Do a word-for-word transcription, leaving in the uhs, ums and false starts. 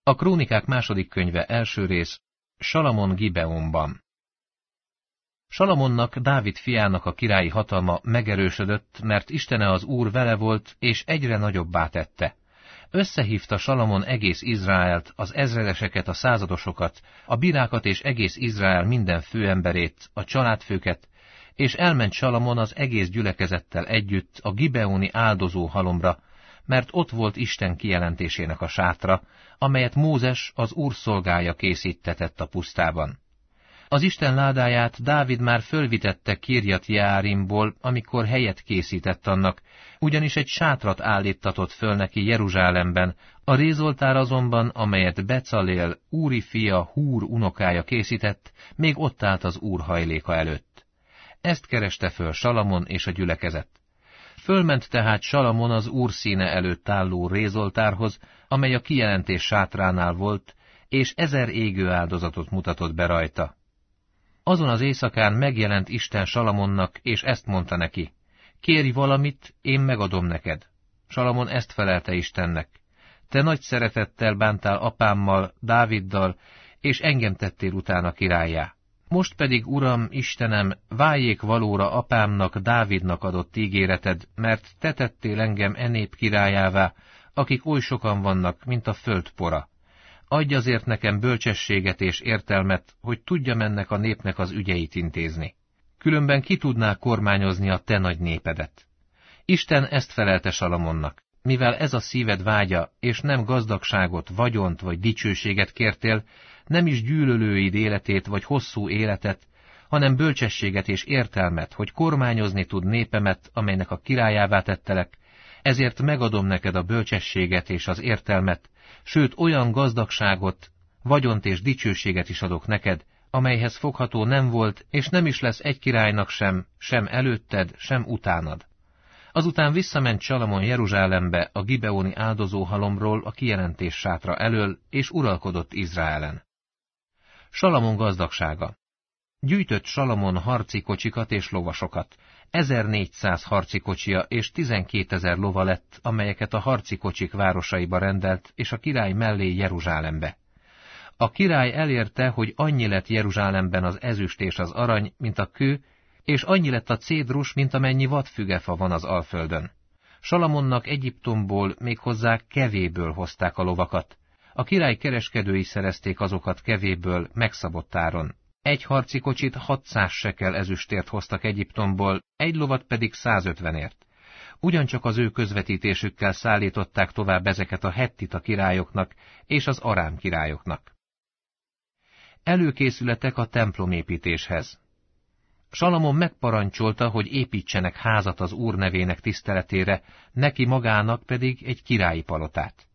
A Krónikák második könyve első rész, Salamon Gibeonban. Salamonnak, Dávid fiának a királyi hatalma megerősödött, mert Istene az Úr vele volt, és egyre nagyobbá tette. Összehívta Salamon egész Izraelt, az ezredeseket, a századosokat, a bírákat és egész Izrael minden főemberét, a családfőket, és elment Salamon az egész gyülekezettel együtt a gibeoni áldozó halomra, mert ott volt Isten kijelentésének a sátra, amelyet Mózes, az Úr szolgája készítetett a pusztában. Az Isten ládáját Dávid már fölvitette Kirjat Jeárimból, amikor helyet készített annak, ugyanis egy sátrat állíttatott föl neki Jeruzsálemben, a rézoltár azonban, amelyet Becalél, Úri fia, Húr unokája készített, még ott állt az Úr hajléka előtt. Ezt kereste föl Salamon és a gyülekezet. Fölment tehát Salamon az Úr színe előtt álló rézoltárhoz, amely a kijelentés sátránál volt, és ezer égő áldozatot mutatott be rajta. Azon az éjszakán megjelent Isten Salamonnak, és ezt mondta neki: kérj valamit, én megadom neked. Salamon ezt felelte Istennek: te nagy szeretettel bántál apámmal, Dáviddal, és engem tettél utána királlyá. Most pedig, Uram, Istenem, váljék valóra apámnak, Dávidnak adott ígéreted, mert te tettél engem e nép királyává, akik oly sokan vannak, mint a föld pora. Adj azért nekem bölcsességet és értelmet, hogy tudjam ennek a népnek az ügyeit intézni. Különben ki tudná kormányozni a te nagy népedet. Isten ezt felelte Salamonnak: mivel ez a szíved vágya, és nem gazdagságot, vagyont vagy dicsőséget kértél, nem is gyűlölőid életét vagy hosszú életet, hanem bölcsességet és értelmet, hogy kormányozni tud népemet, amelynek a királyává tettelek, ezért megadom neked a bölcsességet és az értelmet, sőt olyan gazdagságot, vagyont és dicsőséget is adok neked, amelyhez fogható nem volt, és nem is lesz egy királynak sem, sem előtted, sem utánad. Azután visszament Salamon Jeruzsálembe a gibeoni áldozóhalomról a kijelentés sátra elől, és uralkodott Izraelen. Salamon gazdagsága. Gyűjtött Salamon harci kocsikat és lovasokat. ezernégyszáz harci kocsia és tizenkétezer lova lett, amelyeket a harci kocsik városaiba rendelt, és a király mellé Jeruzsálembe. A király elérte, hogy annyi lett Jeruzsálemben az ezüst és az arany, mint a kő, és annyi lett a cédrus, mint amennyi vadfügefa van az Alföldön. Salamonnak Egyiptomból, méghozzá Kevéből hozták a lovakat. A király kereskedői szerezték azokat Kevéből megszabott áron. Egy harci kocsit hatszáz sekel ezüstért hoztak Egyiptomból, egy lovat pedig százötvenért. Ugyancsak az ő közvetítésükkel szállították tovább ezeket a hettita királyoknak és az arám királyoknak. Előkészületek a templomépítéshez. Salamon megparancsolta, hogy építsenek házat az Úr nevének tiszteletére, neki magának pedig egy királyi palotát.